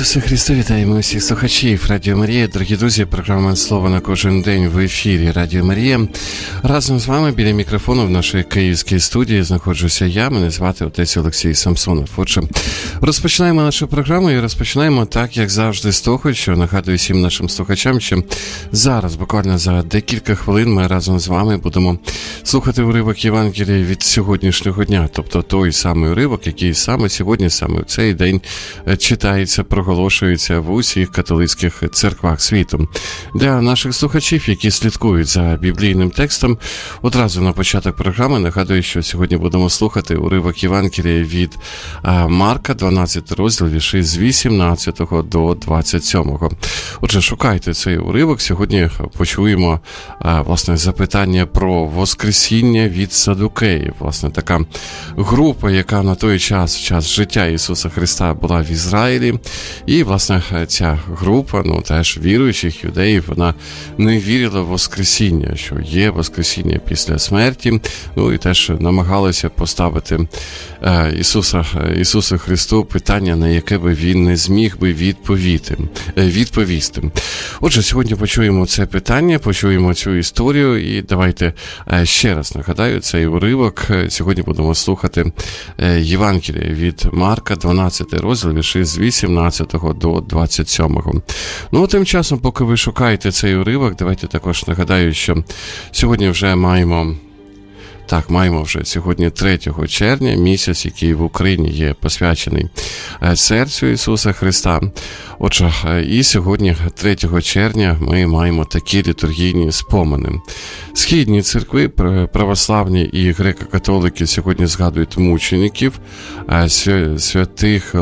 Ісусе Христе, вітаємо всіх слухачів Радіо Марія. Дорогі друзі, програма «Слово на кожен день» в ефірі Радіо Марія. Разом з вами біля мікрофону в нашій київській студії знаходжуся я, мене звати отець Олексій Самсонов. Отже, розпочинаємо нашу програму і розпочинаємо так, як завжди, з того, що нагадую всім нашим слухачам, що зараз, буквально за декілька хвилин, ми разом з вами будемо слухати уривок Євангелія від сьогоднішнього дня, тобто той самий уривок, який саме сьогодні, саме в цей день читається, проголошується в усіх католицьких церквах світу. Для наших слухачів, які слідкують за біблійним текстом, одразу на початок програми нагадую, що сьогодні будемо слухати уривок Євангелія від Марка, 12 розділ, вірші з 18 до 27. Отже, шукайте цей уривок. Сьогодні почуємо, власне, запитання про воскресіння від садукеїв. Власне, така група, яка на той час, в час життя Ісуса Христа, була в Ізраїлі. І, власне, ця група, теж віруючих юдеїв, вона не вірила в воскресіння, що є воскресіння після смерті, і теж намагалися поставити Ісусу Христу питання, на яке би він не зміг би відповісти. Отже, сьогодні почуємо це питання, почуємо цю історію, і давайте ще раз нагадаю цей уривок. Сьогодні будемо слухати Євангелія від Марка, 12 розділ, вірші з 18 до 27. Тим часом, поки ви шукаєте цей уривок, давайте також нагадаю, що сьогодні вже маємо вже сьогодні 3 червня, місяць, який в Україні є посвячений серцю Ісуса Христа. Отже, і сьогодні, 3 червня, ми маємо такі літургійні спомини. Східні церкви, православні і греко-католики сьогодні згадують мучеників, святих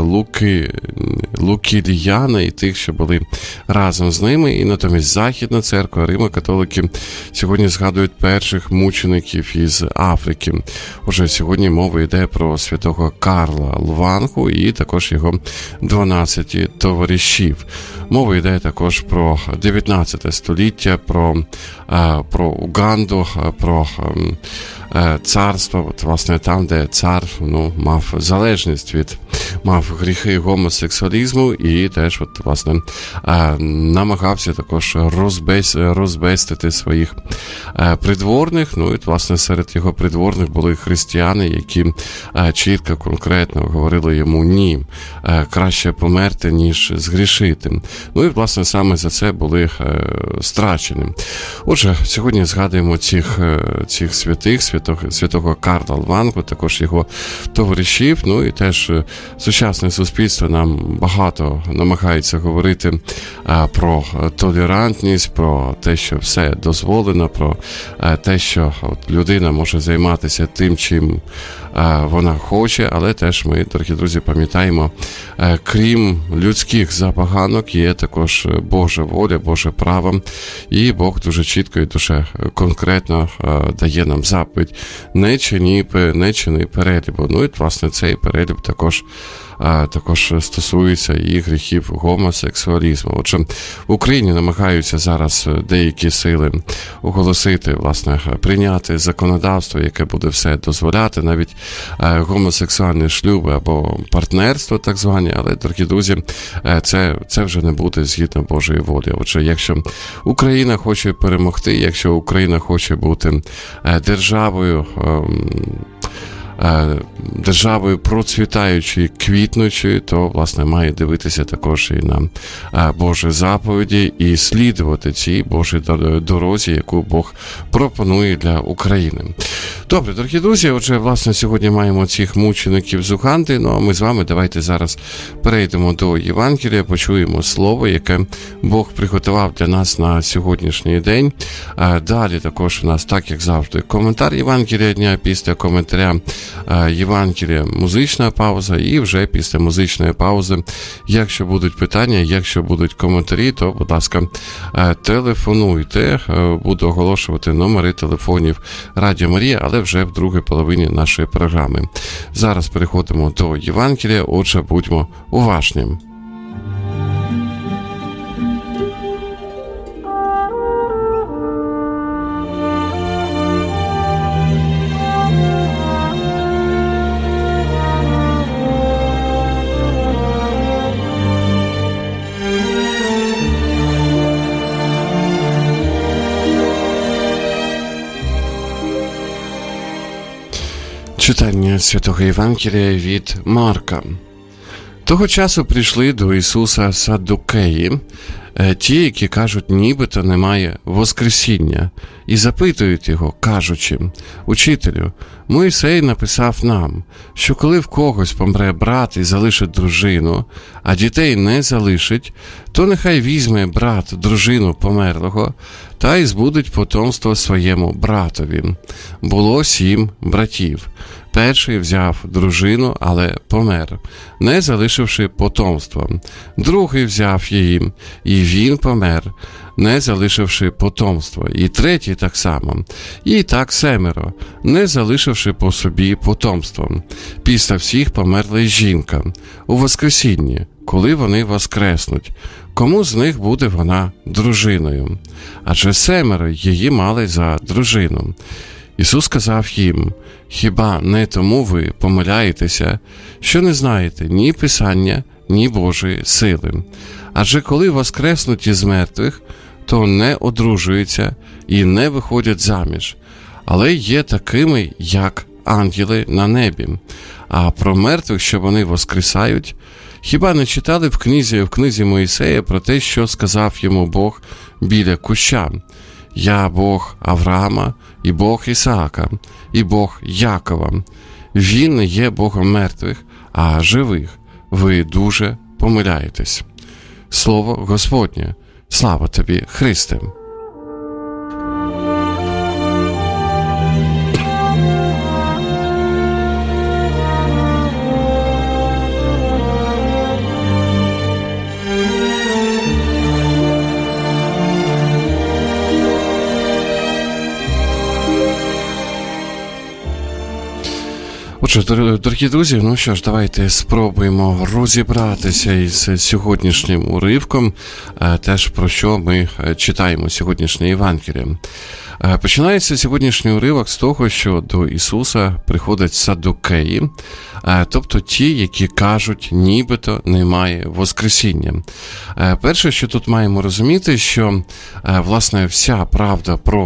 Луки, Ліяна і тих, що були разом з ними. І натомість Західна церква, римо-католики сьогодні згадують перших мучеників із Африки. Отже, сьогодні мова йде про святого Карла Лвангу і також його 12 товаришів. Мова йде також про 19 століття, про Уганду, про царство, власне, там, де цар мав залежність мав гріхи гомосексуалізму і теж, власне, намагався також розбестити своїх придворних. І, власне, серед його придворних були християни, які чітко, конкретно говорили йому «ні», краще померти, ніж згрішити. І, власне, саме за це були страчені. Отже, сьогодні згадуємо цих святих, святого Карла Лвангу, також його товаришів. І теж сучасне суспільство нам багато намагається говорити про толерантність, про те, що все дозволено, про те, що людина може займатися тим, чим вона хоче, але теж ми, дорогі друзі, пам'ятаємо, крім людських забаганок, є також Божа воля, Боже право, і Бог дуже чітко і дуже конкретно дає нам заповідь: не чини перелібу. І, власне, цей переліб також стосується і гріхів гомосексуалізму. Отже, в Україні намагаються зараз деякі сили оголосити, власне, прийняти законодавство, яке буде все дозволяти, навіть гомосексуальні шлюби або партнерство так звані, але, дорогі друзі, це вже не буде згідно Божої волі. Отже, якщо Україна хоче перемогти, якщо Україна хоче бути державою процвітаючою, квітнучою, то, власне, має дивитися також і на Божі заповіді і слідувати цій Божій дорозі, яку Бог пропонує для України. Добре, дорогі друзі, отже, власне, сьогодні маємо цих мучеників з Уганди, а ми з вами давайте зараз перейдемо до Євангелія, почуємо слово, яке Бог приготував для нас на сьогоднішній день. Далі також у нас, так як завжди, коментар Євангелія дня, після коментаря Євангелія музична пауза, і вже після музичної паузи, якщо будуть питання, якщо будуть коментарі, то, будь ласка, телефонуйте, буду оголошувати номери телефонів Радіо Марія, але вже в другій половині нашої програми. Зараз переходимо до Євангелія, отже, будьмо уважні. Читання Святого Євангелія від Марка. Того часу прийшли до Ісуса саддукеї, ті, які кажуть, нібито немає воскресіння, і запитують його, кажучи: «Учителю, Мойсей написав нам, що коли в когось помре брат і залишить дружину, а дітей не залишить, то нехай візьме брат дружину померлого та й збудить потомство своєму братові. Було 7 братів. Перший взяв дружину, але помер, не залишивши потомства. Другий взяв її, і він помер, не залишивши потомства. І третій так само. І так 7, не залишивши по собі потомства. Після всіх померла й жінка. У воскресінні, коли вони воскреснуть, кому з них буде вона дружиною? Адже 7 її мали за дружину. Ісус сказав їм: «Хіба не тому ви помиляєтеся, що не знаєте ні Писання, ні Божої сили? Адже коли воскреснуть із мертвих, то не одружуються і не виходять заміж, але є такими, як ангели на небі. А про мертвих, що вони воскресають, хіба не читали в книзі Мойсея про те, що сказав йому Бог біля куща? Я Бог Авраама, і Бог Ісаака, і Бог Якова. Він не є Богом мертвих, а живих. Ви дуже помиляєтесь». Слово Господнє. Слава тобі, Христе! Отже, дорогі друзі, ну що ж, давайте спробуємо розібратися із сьогоднішнім уривком, теж про що ми читаємо сьогоднішнє Євангеліє. Починається сьогоднішній уривок з того, що до Ісуса приходять саддукеї, тобто ті, які кажуть, нібито немає воскресіння. Перше, що тут маємо розуміти, що, власне, вся правда про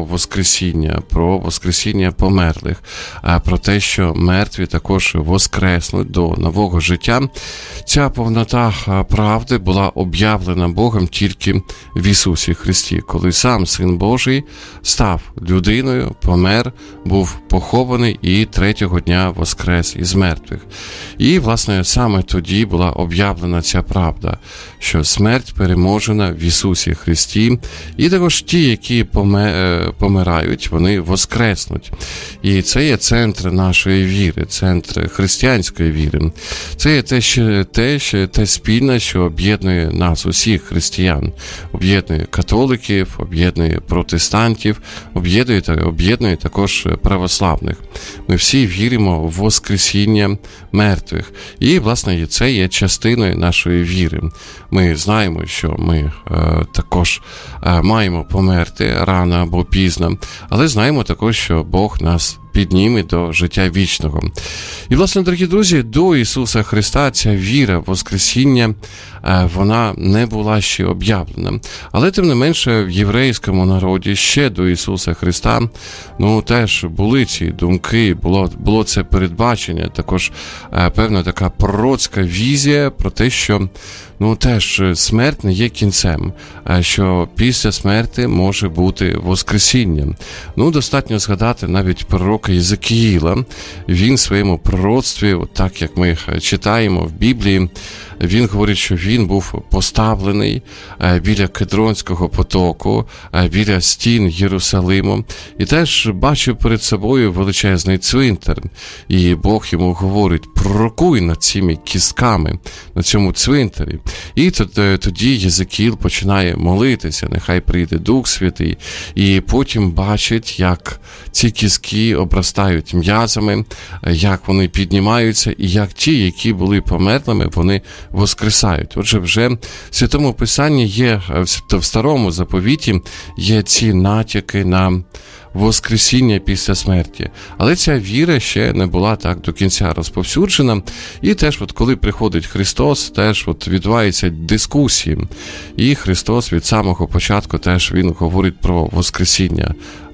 воскресіння померлих, про те, що мертві також воскреснуть до нового життя, ця повнота правди була об'явлена Богом тільки в Ісусі Христі, коли сам Син Божий став людиною, помер, був похований і 3-го дня воскрес із мертвих. І, власне, саме тоді була об'явлена ця правда, що смерть переможена в Ісусі Христі, і також ті, які помирають, вони воскреснуть. І це є центр нашої віри, центр християнської віри. Це є те спільне, що об'єднує нас, усіх християн, об'єднує католиків, об'єднує протестантів, об'єднує також православних. Ми всі віримо в воскресіння мертвих. І, власне, це є частиною нашої віри. Ми знаємо, що ми також маємо померти рано або пізно, але знаємо також, що Бог нас підніме до життя вічного. І, власне, дорогі друзі, до Ісуса Христа ця віра в воскресіння, вона не була ще об'явлена. Але, тим не менше, в єврейському народі ще до Ісуса Христа, теж були ці думки, було це передбачення, також певна така пророцька візія про те, що теж смерть не є кінцем, що після смерти може бути воскресіння. Достатньо згадати навіть пророка Єзекіїла. Він в своєму пророцтві, так як ми читаємо в Біблії, він говорить, що він був поставлений біля Кедронського потоку, біля стін Єрусалиму, і теж бачив перед собою величезний цвинтар. І Бог йому говорить: пророкуй над цими кістками, на цьому цвинтарі. І тоді Єзекіїл починає молитися, нехай прийде Дух Святий, і потім бачить, як ці кістки обростають м'язами, як вони піднімаються, і як ті, які були померлими, вони воскресають. Отже, вже в Святому Писанні є, в Старому Заповіті є ці натяки на воскресіння після смерті. Але ця віра ще не була так до кінця розповсюджена. І теж, коли приходить Христос, теж відбуваються дискусії. І Христос від самого початку теж він говорить про воскресіння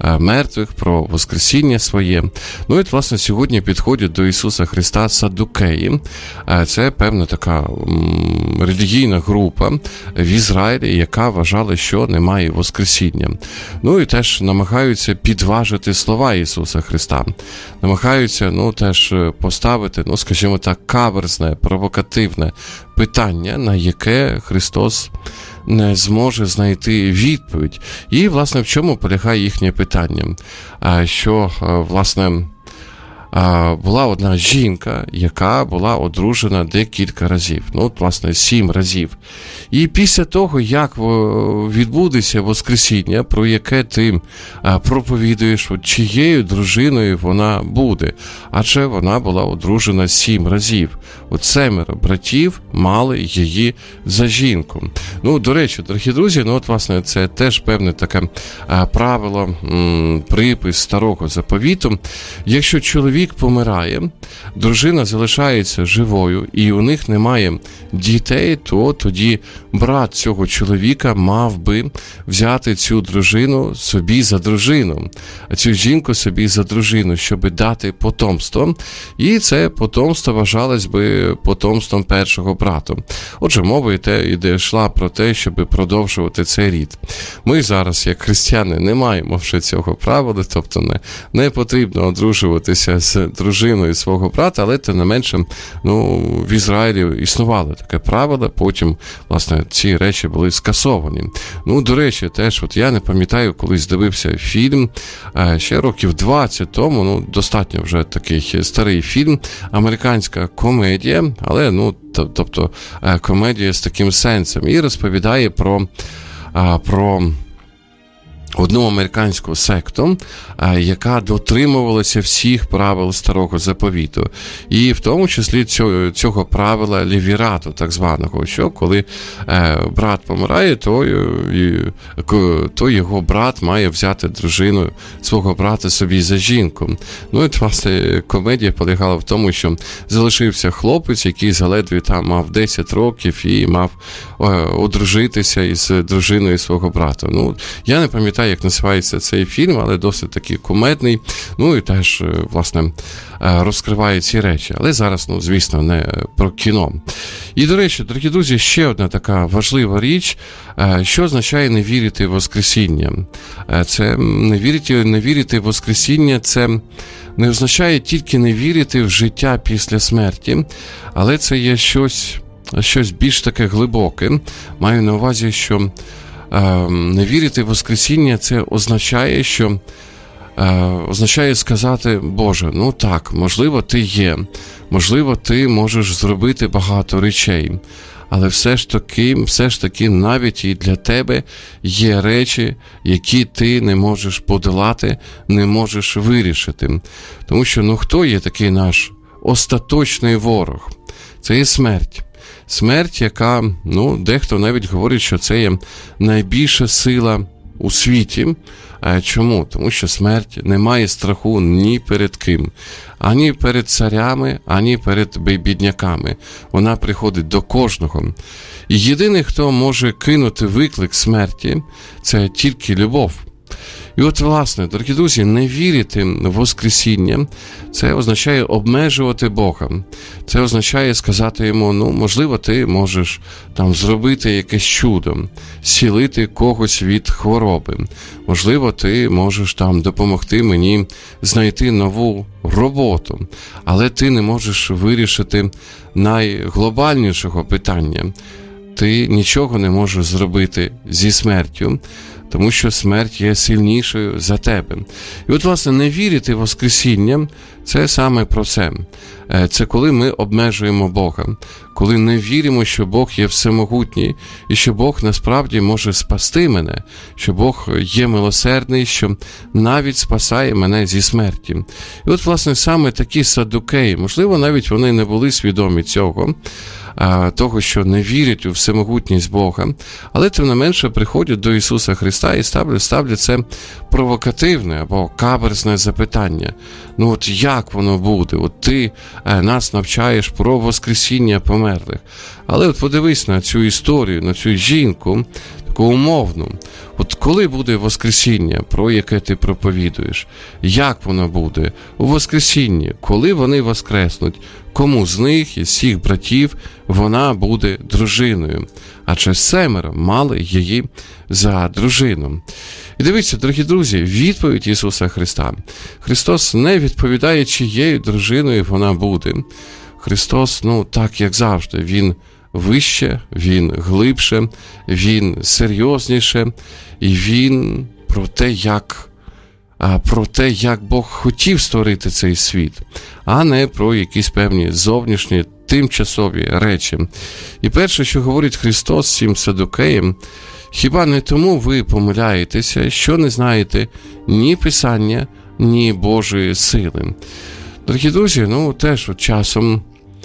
мертвих, про воскресіння своє. Ну і, власне, сьогодні підходять до Ісуса Христа саддукеї. Це певна така релігійна група в Ізраїлі, яка вважала, що немає воскресіння. Ну і теж намагаються підважити слова Ісуса Христа. Намагаються, теж поставити, скажімо так, каверзне, провокативне питання, на яке Христос не зможе знайти відповідь. І, власне, в чому полягає їхнє питання? Що, власне, була одна жінка, яка була одружена декілька разів. Власне, 7 разів. І після того, як відбудеться воскресіння, про яке ти проповідуєш, чиєю дружиною вона буде. Адже вона була одружена 7 разів. 7 братів мали її за жінку. До речі, дорогі друзі, власне, це теж певне таке правило, припис Старого Заповіту. Якщо чоловік помирає, дружина залишається живою і у них немає дітей, то тоді брат цього чоловіка мав би взяти цю дружину собі за дружину, а цю жінку собі за дружину, щоб дати потомство. І це потомство вважалось би потомством першого брата. Отже, мова йшла про те, щоб продовжувати цей рід. Ми зараз, як християни, не маємо вже цього правила, тобто не потрібно одружуватися з дружиною свого брата, але тим не менше, в Ізраїлі існувало таке правило, потім, власне, ці речі були скасовані. До речі, теж, я не пам'ятаю, колись дивився фільм, ще років 20 тому, достатньо вже такий старий фільм, американська комедія, але, тобто, комедія з таким сенсом, і розповідає про одну американську секту, яка дотримувалася всіх правил Старого Заповіту. І в тому числі цього правила левірату, так званого, що коли брат помирає, то його брат має взяти дружину свого брата собі за жінку. І, власне, комедія полягала в тому, що залишився хлопець, який заледве там мав 10 років і мав одружитися із дружиною свого брата. Я не пам'ятаю, як називається цей фільм, але досить такий кумедний, і теж, власне, розкриває ці речі. Але зараз, звісно, не про кіно. І, до речі, дорогі друзі, ще одна така важлива річ, що означає не вірити в Воскресіння. Це не вірити в Воскресіння, це не означає тільки не вірити в життя після смерті, але це є щось більш таке глибоке. Маю на увазі, що не вірити в Воскресіння, це означає сказати: Боже, так, можливо, ти є, можливо, ти можеш зробити багато речей, але все ж таки навіть і для тебе є речі, які ти не можеш подолати, не можеш вирішити. Тому що, хто є такий наш остаточний ворог? Це є смерть. Смерть, яка, дехто навіть говорить, що це є найбільша сила у світі. Чому? Тому що смерть не має страху ні перед ким. Ані перед царями, ані перед бідняками. Вона приходить до кожного. І єдиний, хто може кинути виклик смерті, це тільки любов. І власне, дорогі друзі, не вірити в Воскресіння, це означає обмежувати Бога. Це означає сказати йому: можливо, ти можеш там зробити якесь чудо, зцілити когось від хвороби. Можливо, ти можеш там допомогти мені знайти нову роботу. Але ти не можеш вирішити найглобальнішого питання. Ти нічого не можеш зробити зі смертю, тому що смерть є сильнішою за тебе. І власне, не вірити в Воскресіння – це саме про це. Це коли ми обмежуємо Бога, коли не віримо, що Бог є всемогутній, і що Бог насправді може спасти мене, що Бог є милосердний, що навіть спасає мене зі смерті. І власне, саме такі саддукеї, можливо, навіть вони не були свідомі цього, того, що не вірять у всемогутність Бога, але тим не менше приходять до Ісуса Христа і ставлять це провокативне або каверзне запитання. Як воно буде? Ти нас навчаєш про воскресіння померлих. Але подивись на цю історію, на цю жінку, таку умовну. От коли буде Воскресіння, про яке ти проповідуєш? Як воно буде? У Воскресінні, коли вони воскреснуть? Кому з них, із всіх братів, вона буде дружиною? Адже 7 мали її за дружину. І дивіться, дорогі друзі, відповідь Ісуса Христа. Христос не відповідає, чиєю дружиною вона буде. Христос, так як завжди, Він вище, Він глибше, Він серйозніше, і Він про те, як Бог хотів створити цей світ, а не про якісь певні зовнішні, тимчасові речі. І перше, що говорить Христос цим садукеям: хіба не тому ви помиляєтеся, що не знаєте ні Писання, ні Божої сили? Дорогі друзі, теж часом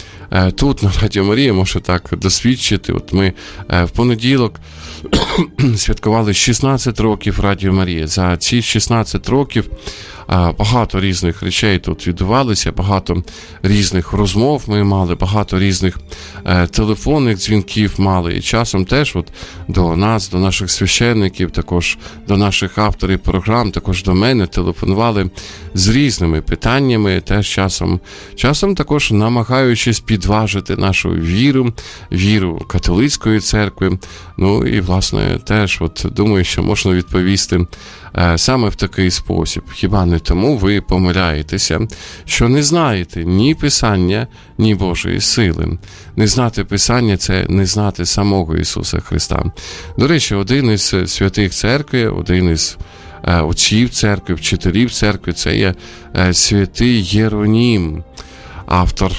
тут на Радіо Марія можу так досвідчити. От ми в понеділок святкували 16 років Радіо Марія. За ці 16 років багато різних речей тут відбувалося, багато різних розмов ми мали, багато різних телефонних дзвінків мали. І часом теж до нас, до наших священників, також до наших авторів програм, також до мене телефонували з різними питаннями, теж часом також намагаючись підважити нашу віру католицької церкви. І, власне, теж думаю, що можна відповісти саме в такий спосіб. Хіба не тому ви помиляєтеся, що не знаєте ні Писання, ні Божої сили? Не знати Писання – це не знати самого Ісуса Христа. До речі, один із святих церкви, один із отців церкви, вчителів церкви – це є святий Єронім. Автор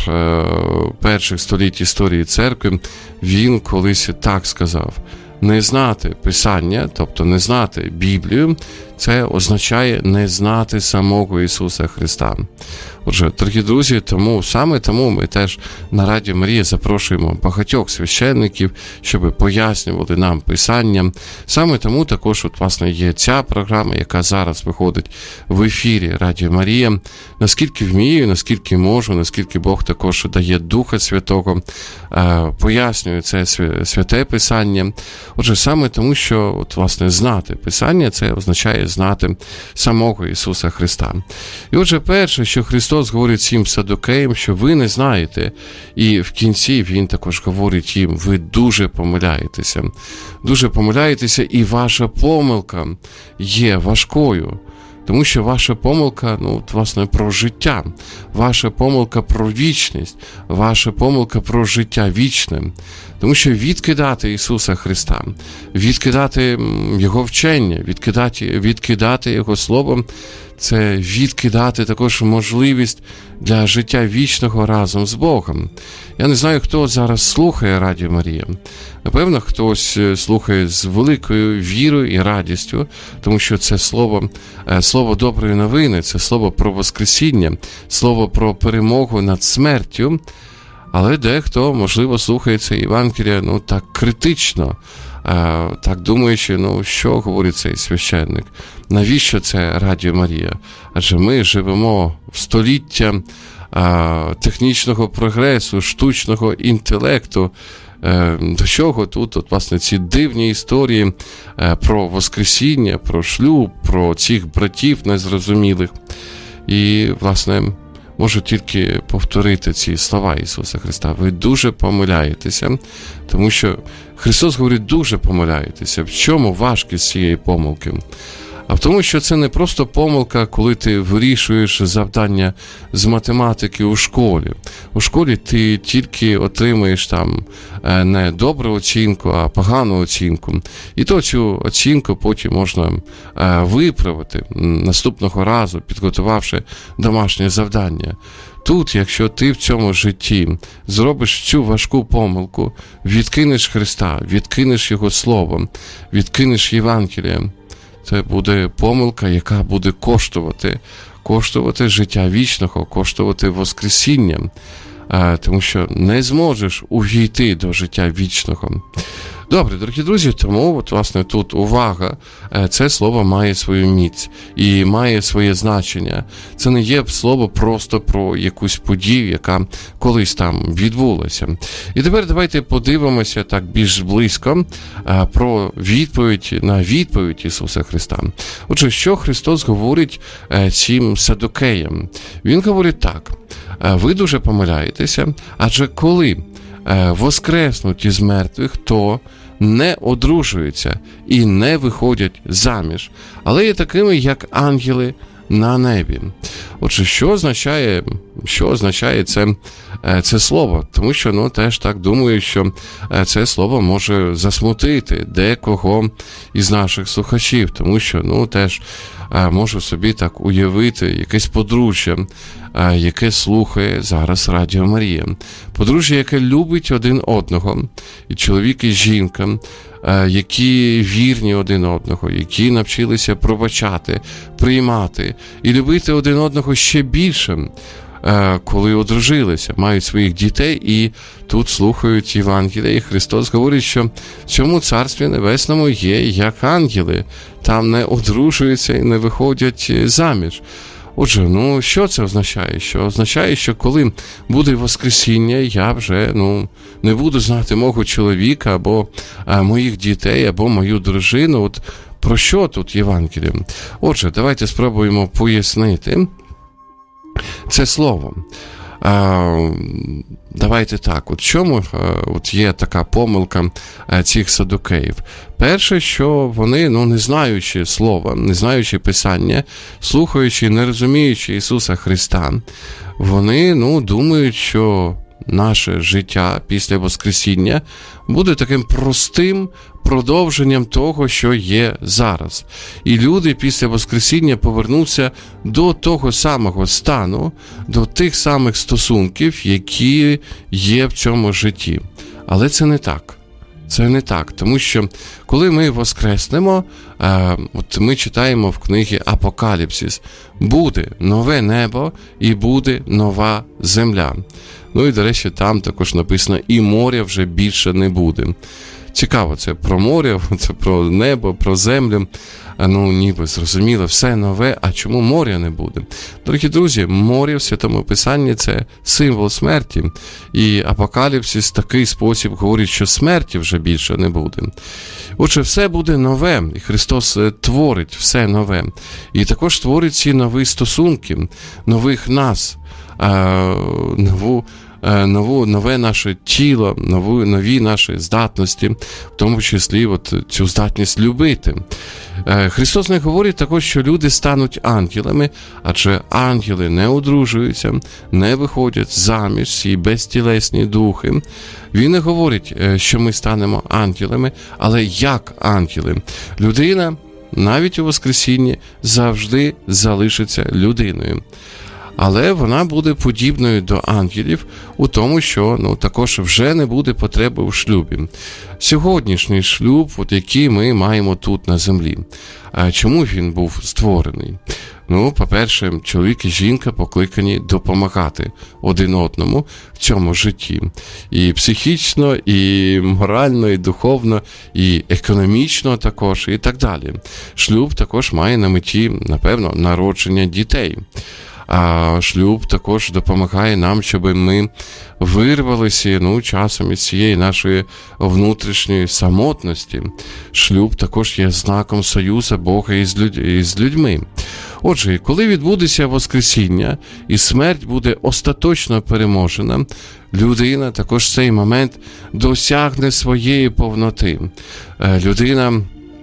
перших століть історії церкви, він колись так сказав: не знати Писання, тобто не знати Біблію, це означає не знати самого Ісуса Христа. Отже, дорогі друзі, саме тому ми теж на Радіо Марія запрошуємо багатьох священників, щоб пояснювали нам Писання. Саме тому також, власне, є ця програма, яка зараз виходить в ефірі Радіо Марія. Наскільки вмію, наскільки можу, наскільки Бог також дає Духа Святого, пояснює це святе Писання. Отже, саме тому, що, власне, знати Писання, це означає знати самого Ісуса Христа. І отже, перше, що Христос говорить цим садукеям, що ви не знаєте, і в кінці Він також говорить їм: ви дуже помиляєтеся. Дуже помиляєтеся, і ваша помилка є важкою. Тому що ваша помилка, власне, про життя, ваша помилка про вічність, ваша помилка про життя вічне. Тому що відкидати Ісуса Христа, відкидати Його вчення, відкидати Його Слово – це відкидати також можливість для життя вічного разом з Богом. Я не знаю, хто зараз слухає Радіо Марія. Напевно, хтось слухає з великою вірою і радістю, тому що це слово доброї новини, це слово про Воскресіння, слово про перемогу над смертю. Але дехто, можливо, слухає це Євангеліє, так критично, так думаючи, що говорить цей священник? Навіщо це Радіо Марія? Адже ми живемо в століття технічного прогресу, штучного інтелекту. До чого тут, власне, ці дивні історії про Воскресіння, про шлюб, про цих братів незрозумілих. І, власне, можу тільки повторити ці слова Ісуса Христа. Ви дуже помиляєтеся, тому що Христос говорить: дуже помиляєтеся. В чому важкість цієї помилки? А в тому, що це не просто помилка, коли ти вирішуєш завдання з математики у школі. У школі ти тільки отримаєш там не добру оцінку, а погану оцінку. І то цю оцінку потім можна виправити наступного разу, підготувавши домашнє завдання. Тут, якщо ти в цьому житті зробиш цю важку помилку, відкинеш Христа, відкинеш Його Слово, відкинеш Євангеліє, це буде помилка, яка буде коштувати життя вічного, коштувати Воскресіння, тому що не зможеш увійти до життя вічного. Добре, дорогі друзі, тому, от, власне, тут увага, це слово має свою міць і має своє значення. Це не є слово просто про якусь подію, яка колись там відбулася. І тепер давайте подивимося так більш близько про відповідь Ісуса Христа. Отже, що Христос говорить цим садукеям? Він говорить так: ви дуже помиляєтеся, адже коли воскреснуть із мертвих, то не одружуються і не виходять заміж, але є такими, як ангели на небі. Отже, що означає це слово? Тому що, теж так думаю, що це слово може засмутити декого із наших слухачів, тому що, теж можу собі так уявити якесь подружжя, яке слухає зараз Радіо Марія. Подружжя, яке любить один одного, і чоловік, і жінка, які вірні один одного, які навчилися пробачати, приймати і любити один одного ще більше, коли одружилися, мають своїх дітей і тут слухають Євангелія. І Христос говорить, що в цьому Царстві Небесному є як ангели, там не одружуються і не виходять заміж. Отже, що це означає? Що означає, що коли буде Воскресіння, я вже не буду знати мого чоловіка, або моїх дітей, або мою дружину. От про що тут Євангеліє? Отже, давайте спробуємо пояснити це слово. Давайте так, от чому є така помилка цих садукеїв? Перше, що вони, не знаючи слова, не знаючи Писання, слухаючи, не розуміючи Ісуса Христа, вони, думають, що наше життя після Воскресіння буде таким простим продовженням того, що є зараз. І люди після Воскресіння повернуться до того самого стану, до тих самих стосунків, які є в цьому житті. Але це не так. Це не так, тому що коли ми воскреснемо, от ми читаємо в книгі Апокаліпсис, буде нове небо і буде нова земля. І, до речі, там також написано, і моря вже більше не буде. Цікаво, це про море, це про небо, про землю. Ніби зрозуміло, все нове, а чому моря не буде? Дорогі друзі, море в Святому Писанні – це символ смерті. І Апокаліпсис такий спосіб говорить, що смерті вже більше не буде. Отже, все буде нове, і Христос творить все нове. І також творить ці нові стосунки, нових нас, нове наше тіло, нові наші здатності, в тому числі цю здатність любити. Христос не говорить також, що люди стануть ангелами, адже ангели не одружуються, не виходять заміж, ці безтілесні духи. Він не говорить, що ми станемо ангелами, але як ангели. Людина, навіть у Воскресінні, завжди залишиться людиною. Але вона буде подібною до ангелів у тому, що також вже не буде потреби у шлюбі. Сьогоднішній шлюб, який ми маємо тут на землі. Чому він був створений? По-перше, чоловік і жінка покликані допомагати один одному в цьому житті. І психічно, і морально, і духовно, і економічно також, і так далі. Шлюб також має на меті, напевно, народження дітей. А шлюб також допомагає нам, щоб ми вирвалися часом із цієї нашої внутрішньої самотності. Шлюб також є знаком союзу Бога із людьми. Отже, коли відбудеться Воскресіння і смерть буде остаточно переможена, людина також в цей момент досягне своєї повноти. Людина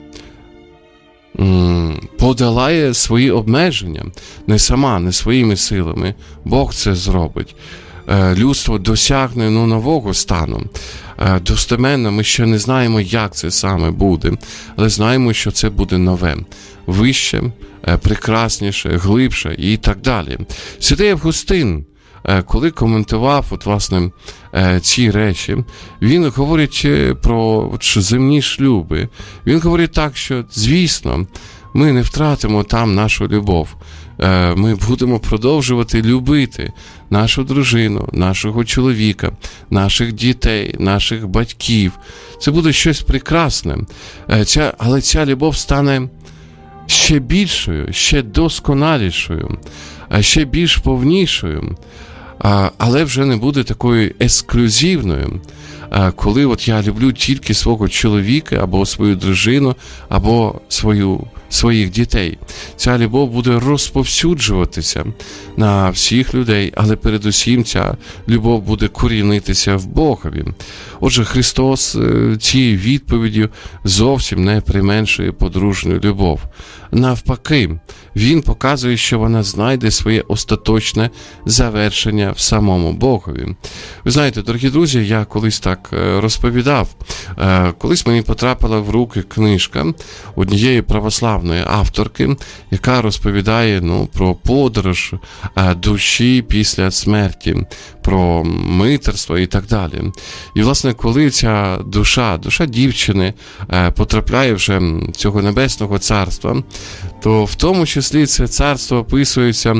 подолає свої обмеження не сама, не своїми силами. Бог це зробить. Людство досягне нового стану. Достеменно ми ще не знаємо, як це саме буде, але знаємо, що це буде нове, вище, прекрасніше, глибше і так далі. Святий Августин, коли коментував ці речі, він говорить про земні шлюби. Він говорить так, що, звісно, ми не втратимо там нашу любов. ми будемо продовжувати любити нашу дружину, нашого чоловіка, наших дітей, наших батьків. Це буде щось прекрасне. Але ця любов стане ще більшою, ще досконалішою, ще більш повнішою, але вже не буде такою ексклюзивною, коли от я люблю тільки свого чоловіка, або свою дружину, або своїх дітей. Ця любов буде розповсюджуватися на всіх людей, але передусім ця любов буде корінитися в Богові. Отже, Христос цією відповіддю зовсім не применшує подружню любов. Навпаки, Він показує, що вона знайде своє остаточне завершення в самому Богові. Ви знаєте, дорогі друзі, я колись так розповідав. Колись мені потрапила в руки книжка однієї православної авторки, яка розповідає про подорож душі після смерті, про митерство і так далі. І, власне, коли ця душа дівчини потрапляє вже цього небесного царства, то в тому числі це царство описується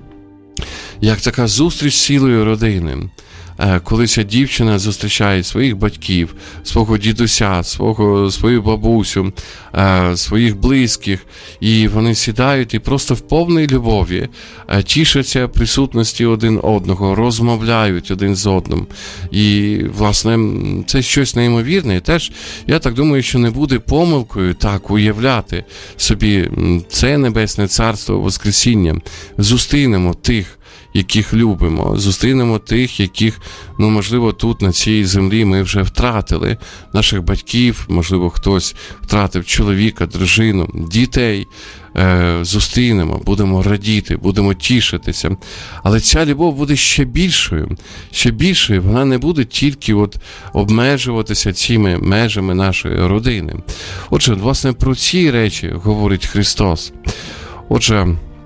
як така зустріч з цілої родини. Коли ця дівчина зустрічає своїх батьків, свого дідуся, свою бабусю, своїх близьких, і вони сідають і просто в повній любові тішаться присутності один одного, розмовляють один з одним. І, власне, це щось неймовірне. І теж, я так думаю, що не буде помилкою так уявляти собі це небесне царство Воскресіння. Зустрінемо тих, яких любимо, зустрінемо тих, яких, можливо, тут, на цій землі ми вже втратили, наших батьків, можливо, хтось втратив чоловіка, дружину, дітей, зустрінемо, будемо радіти, будемо тішитися. Але ця любов буде ще більшою, вона не буде тільки обмежуватися цими межами нашої родини. Отже, власне, про ці речі говорить Христос. Отже,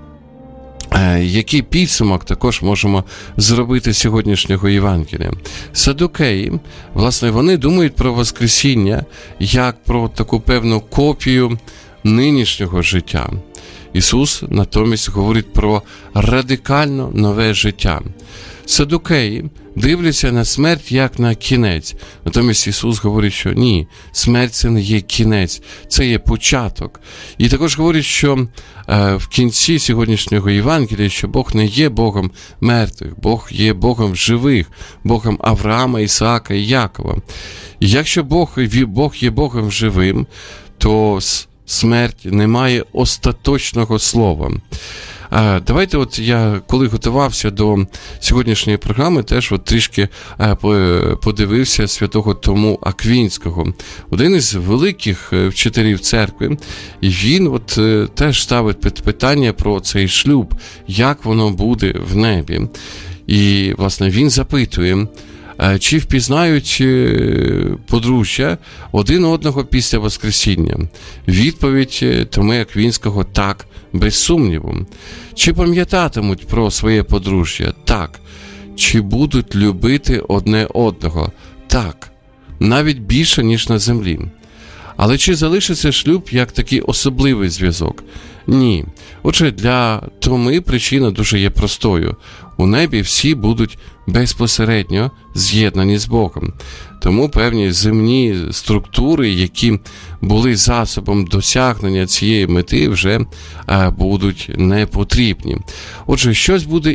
який підсумок також можемо зробити з сьогоднішнього Євангелія? Саддукеї, власне, вони думають про Воскресіння як про таку певну копію нинішнього життя. Ісус натомість говорить про радикально нове життя. Саддукеї дивляться на смерть як на кінець. Натомість Ісус говорить, що ні, смерть – це не є кінець, це є початок. І також говорить, що в кінці сьогоднішнього Євангелія, що Бог не є Богом мертвих, Бог є Богом живих, Богом Авраама, Ісаака і Якова. І якщо Бог є Богом живим, то смерть не має остаточного слова. Давайте, я коли готувався до сьогоднішньої програми, теж трішки подивився святого Тому Аквінського. Один із великих вчителів церкви, і він теж ставить питання про цей шлюб, як воно буде в небі. І, власне, він запитує, чи впізнають подружжя один одного після Воскресіння? Відповідь Томи Аквінського – так, без сумніву. Чи пам'ятатимуть про своє подружжя? Так. Чи будуть любити одне одного? Так. Навіть більше, ніж на землі. Але чи залишиться шлюб як такий особливий зв'язок? Ні. Отже, для Томи причина дуже є простою. У небі всі будуть безпосередньо з'єднані з Богом. Тому певні земні структури, які були засобом досягнення цієї мети, вже будуть не потрібні. Отже, щось буде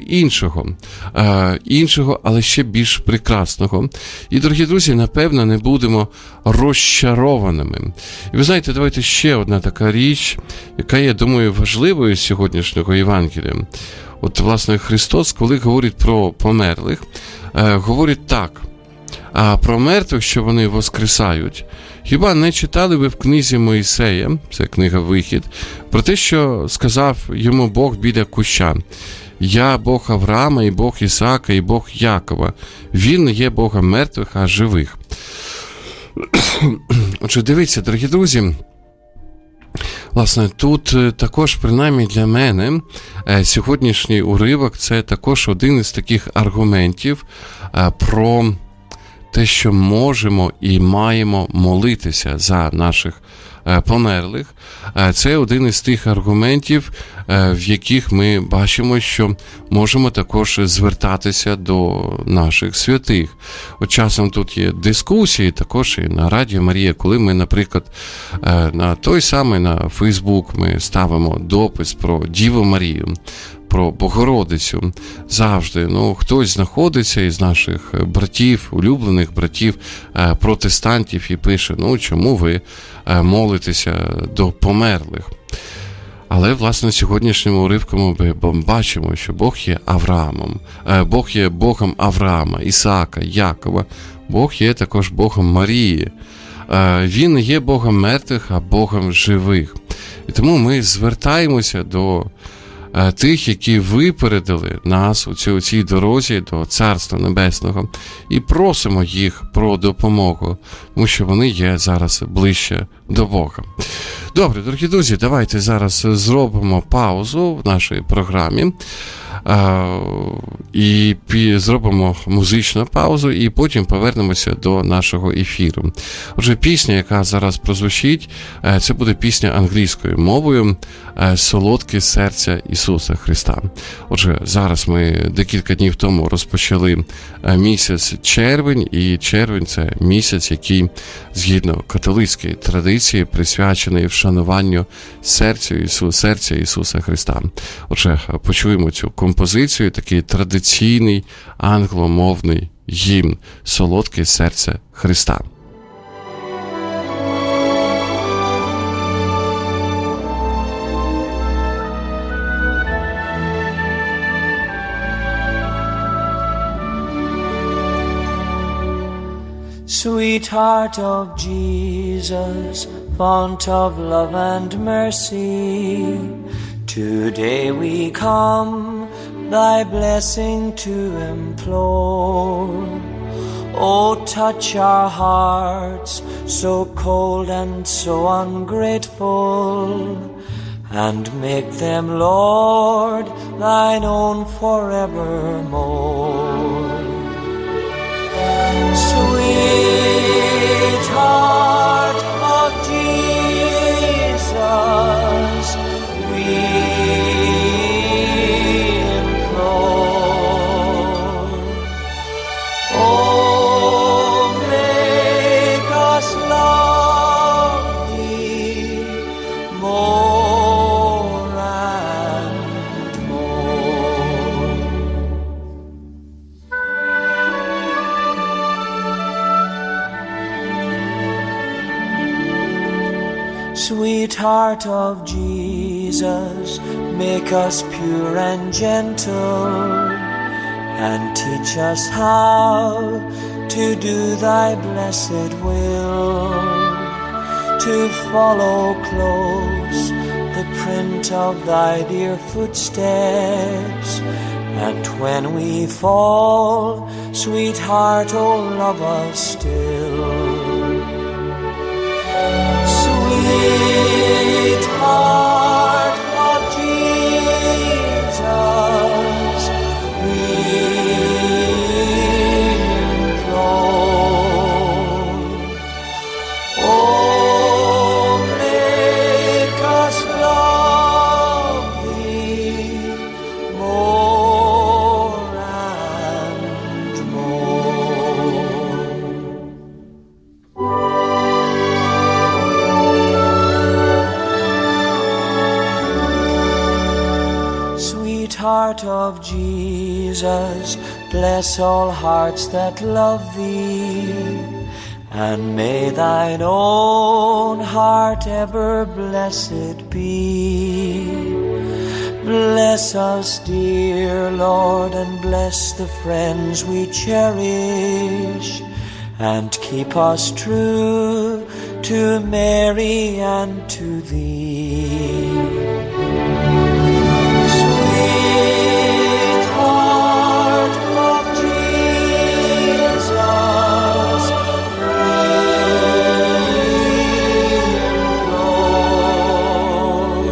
іншого, але ще більш прекрасного. І, дорогі друзі, напевно, не будемо розчарованими. І ви знаєте, давайте ще одна така річ, яка, я думаю, важливою з сьогоднішнього Євангелія. Власне, Христос, коли говорить про померлих, говорить так. А про мертвих, що вони воскресають, хіба не читали ви в книзі Моїсея, це книга Вихід, про те, що сказав йому Бог біля куща? Я Бог Авраама, і Бог Ісаака, і Бог Якова. Він не є Богом мертвих, а живих. Отже, дивіться, дорогі друзі, власне, тут також, принаймні для мене, сьогоднішній уривок – це також один із таких аргументів про те, що можемо і маємо молитися за наших померлих, це один із тих аргументів, в яких ми бачимо, що можемо також звертатися до наших святих. От часом тут є дискусії, також і на Радіо Марія, коли ми, наприклад, на той самий на Фейсбук ми ставимо допис про Діву Марію, про Богородицю. Завжди, хтось знаходиться із наших братів, улюблених братів, протестантів і пише, чому ви молитеся до померлих. Але, власне, сьогоднішньому уривку ми бачимо, що Бог є Авраамом, Бог є Богом Авраама, Ісаака, Якова, Бог є також Богом Марії. Він не є Богом мертвих, а Богом живих. І тому ми звертаємося до тих, які випередили нас у цій дорозі до Царства Небесного, і просимо їх про допомогу, тому що вони є зараз ближче до Бога. Добре, дорогі друзі, давайте зараз зробимо паузу в нашій програмі і зробимо музичну паузу, і потім повернемося до нашого ефіру. Отже, пісня, яка зараз прозвучить, це буде пісня англійською мовою «Солодке серце Ісуса Христа». Отже, зараз ми декілька днів тому розпочали місяць червень, і червень – це місяць, який, згідно католицької традиції, присвячений вшануванню серця Ісуса Христа. Отже, почуємо цю композицію, такий традиційний англомовний гімн «Солодке серце Христа». Sweetheart of Jesus, font of love and mercy, today we come thy blessing to implore. Oh, touch our hearts, so cold and so ungrateful, and make them, Lord, thine own forevermore. Sweetheart of Jesus, we implore. Oh, make us love thee more and more. Sweetheart of Jesus, make us pure and gentle, and teach us how to do thy blessed will, to follow close the print of thy dear footsteps, and when we fall, sweetheart, oh, love us still. Sweetheart of Jesus, we implore. Oh, make us love thee more and more. Sweetheart of Jesus, bless all hearts that love thee, and may thine own heart ever blessed be. Bless us, dear Lord, and bless the friends we cherish, and keep us true to Mary and to thee. Sweetheart of Jesus, we implore.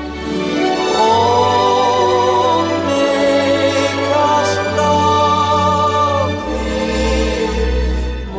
Oh, make us love thee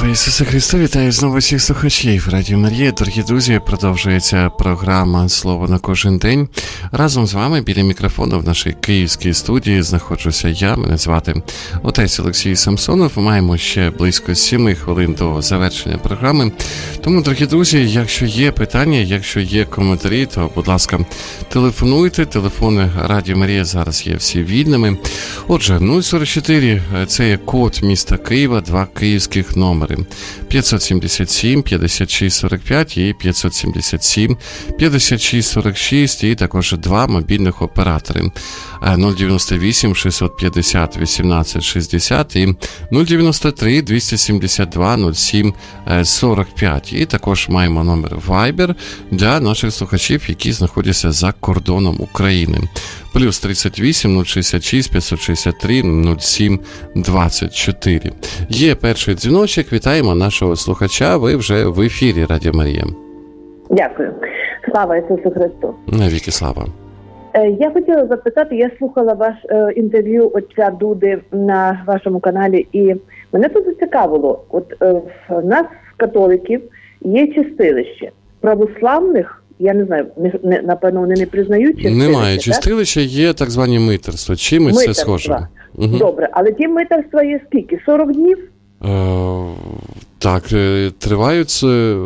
Слава Ісусу Христу! Вітаю знову всіх слухачів Радіо Марія. Дорогі друзі, продовжується програма «Слово на кожен день». Разом з вами біля мікрофону в нашій київській студії знаходжуся я. Мене звати отець Олексій Самсонов. Маємо ще близько 7 хвилин до завершення програми. Тому, дорогі друзі, якщо є питання, якщо є коментарі, то, будь ласка, телефонуйте. Телефони Радіо Марія зараз є всі вільними. Отже, 044 – це є код міста Києва, 2 київських номери. 577 56 45 і 577 56 46 і також 2 мобільних оператори. 098 650 18 60 і 093 272 07 45. І також маємо номер Viber для наших слухачів, які знаходяться за кордоном України. Плюс 38 066 563 07 24. Є перший дзвіночок. Вітаємо нашого слухача. Ви вже в ефірі Радіо Марія. Дякую. Слава Ісусу Христу. Навіки слава. Я хотіла запитати, я слухала ваш інтерв'ю отця Дуди на вашому каналі, і мене тут зацікавило. От в нас, католиків, є чистилище. Православних, я не знаю, напевно, вони не признають чистилище. Немає чистилища, є так звані митерства. Чимось це схоже. Угу. Добре, але ті митерства є скільки? 40 днів? Так, тривають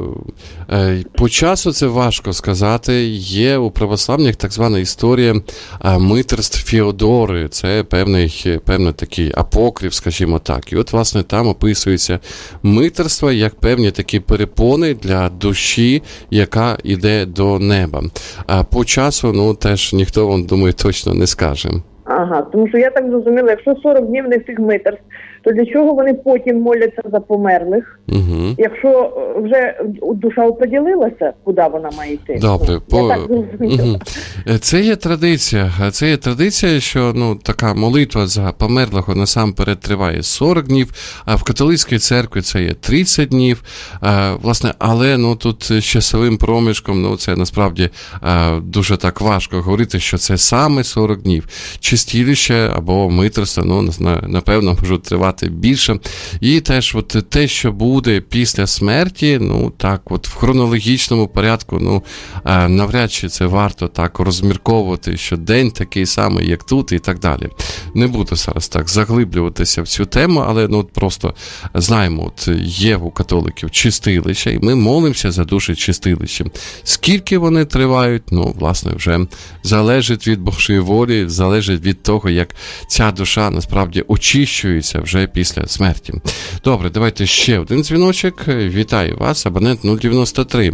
по часу, це важко сказати. Є у православних так звана історія митерств Феодори. Це певний такий апокриф, скажімо так. І от, власне, там описується митерство як певні такі перепони для душі, яка йде до неба. А по часу, теж ніхто вам, думаю, точно не скаже. Ага, тому що я так зрозуміла, якщо 40 днів не цих митерств, то для чого вони потім моляться за померлих, якщо вже душа оподілилася, куди вона має йти? Добре, я так зрозуміла. Це є традиція, що така молитва за померлого насамперед триває 40 днів, а в католицькій церкві це є 30 днів, власне, але тут з часовим проміжком, це насправді дуже так важко говорити, що це саме 40 днів. Чистилище або митерство, напевно, можуть тривати більше. І теж те, що буде після смерті, в хронологічному порядку, навряд чи це варто так розмірковувати, що день такий самий, як тут, і так далі. Не буду зараз так заглиблюватися в цю тему, але просто знаємо, є у католиків чистилища, і ми молимося за душі чистилища. Скільки вони тривають, власне, вже залежить від Божої волі, залежить від того, як ця душа насправді очищується вже після смерті. Добре, давайте ще один дзвіночок. Вітаю вас, абонент 093.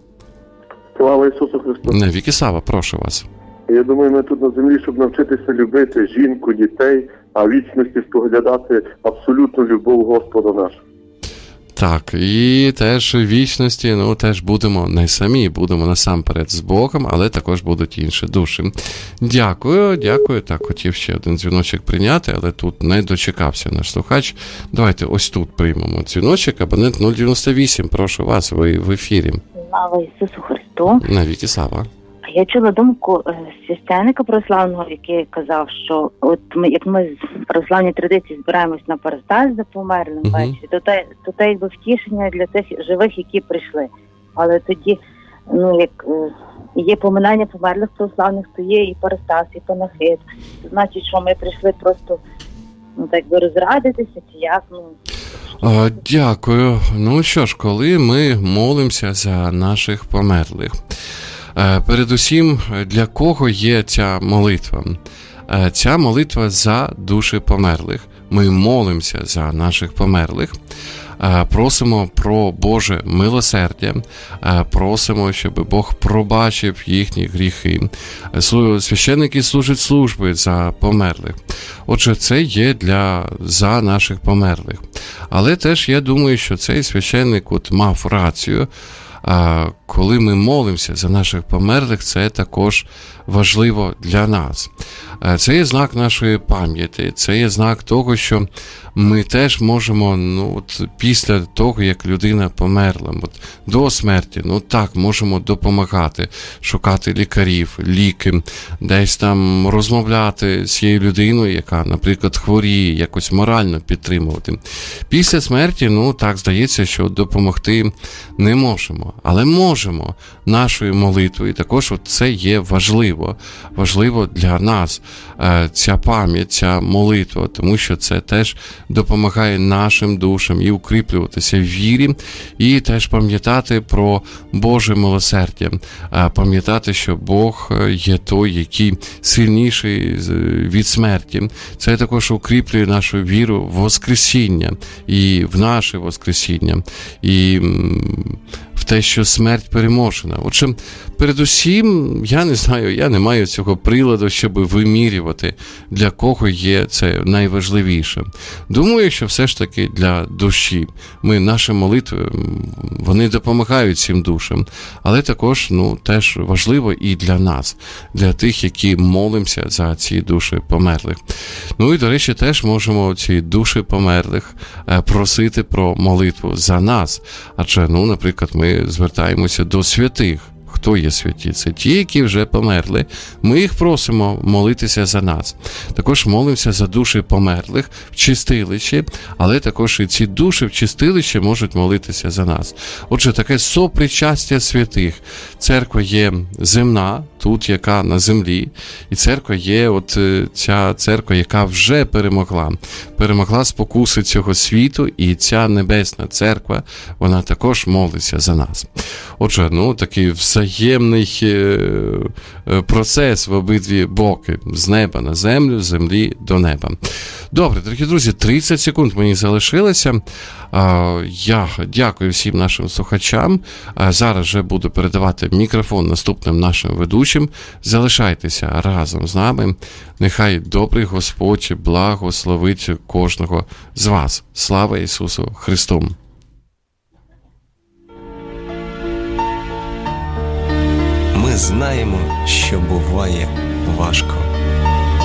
Слава Ісусу Христу. Навіки слава, прошу вас. Я думаю, ми тут на землі, щоб навчитися любити жінку, дітей, а в вічності споглядати абсолютну любов Господа нашого. Так, і теж в вічності, теж будемо не самі, будемо насамперед з Богом, але також будуть інші душі. Дякую. Так, хотів ще один дзвіночок прийняти, але тут не дочекався наш слухач. Давайте ось тут приймемо дзвіночок, абонент 098, прошу вас, ви в ефірі. Слава Ісусу Христу. Навіки слава. Я чула думку священника православного, який казав, що як ми з православної традиції збираємось на парастаз за померлим ввечері, то те якби втішення для тих живих, які прийшли. Але тоді, як є поминання померлих православних, то є і парастаз, і панахид. Значить, що ми прийшли просто так би розрадитися, чи як, Дякую. Що ж, коли ми молимося за наших померлих, передусім, для кого є ця молитва? Ця молитва за душі померлих. Ми молимося за наших померлих, просимо про Боже милосердя, просимо, щоб Бог пробачив їхні гріхи. Священники служать служби за померлих. Отже, це є за наших померлих. Але теж я думаю, що цей священник мав рацію. Коли ми молимося за наших померлих, це також важливо для нас. Це є знак нашої пам'яті, це є знак того, що ми теж можемо, після того, як людина померла, до смерті, так, можемо допомагати, шукати лікарів, ліки, десь там розмовляти з цією людиною, яка, наприклад, хворіє, якось морально підтримувати. Після смерті, так, здається, що допомогти не можемо, але можемо нашою молитвою, також це є важливо для нас, ця пам'ять, ця молитва, тому що це теж допомагає нашим душам і укріплюватися в вірі, і теж пам'ятати про Боже милосердя, пам'ятати, що Бог є той, який сильніший від смерті. Це також укріплює нашу віру в Воскресіння, і в наше Воскресіння, і в те, що смерть переможена. Отже, передусім, я не знаю, я не маю цього приладу, щоб вимірювати, для кого є це найважливіше. Думаю, що все ж таки для душі. Наші молитви, вони допомагають цим душам, але також, теж важливо і для нас, для тих, які молимося за ці душі померлих. І, до речі, теж можемо ці душі померлих просити про молитву за нас. Адже, наприклад, ми звертаємося до святих. Хто є святі? Це ті, які вже померли. Ми їх просимо молитися за нас. Також молимося за душі померлих в чистилищі, але також і ці душі в чистилищі можуть молитися за нас. Отже, таке сопричастя святих. Церква є земна, тут, яка на землі, і церква є ця церква, яка вже перемогла спокуси цього світу, і ця небесна церква, вона також молиться за нас. Отже, такий взаємний процес в обидві боки, з неба на землю, з землі до неба. Добре, дорогі друзі, 30 секунд мені залишилося. Я дякую всім нашим слухачам. Зараз вже буду передавати мікрофон наступним нашим ведучим. Залишайтеся разом з нами. Нехай добрий Господь благословить кожного з вас. Слава Ісусу Христу! Ми знаємо, що буває важко.